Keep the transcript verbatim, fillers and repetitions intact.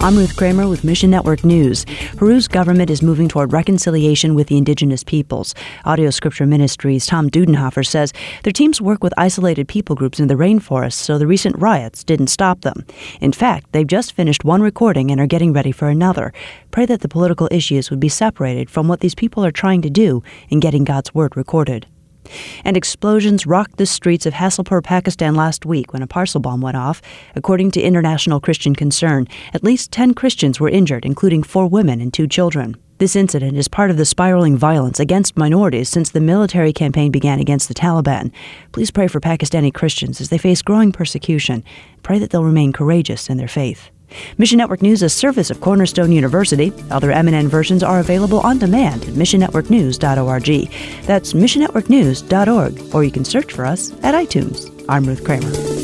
I'm Ruth Kramer with Mission Network News. Peru's government is moving toward reconciliation with the indigenous peoples. Audio Scripture Ministries' Tom Dudenhofer says their teams work with isolated people groups in the rainforest, so the recent riots didn't stop them. In fact, they've just finished one recording and are getting ready for another. Pray that the political issues would be separated from what these people are trying to do in getting God's Word recorded. And explosions rocked the streets of Hasilpur, Pakistan last week when a parcel bomb went off. According to International Christian Concern, at least ten Christians were injured, including four women and two children. This incident is part of the spiraling violence against minorities since the military campaign began against the Taliban. Please pray for Pakistani Christians as they face growing persecution. Pray that they'll remain courageous in their faith. Mission Network News is a service of Cornerstone University. Other M N N versions are available on demand at mission network news dot org. That's mission network news dot org, or you can search for us at iTunes. I'm Ruth Kramer.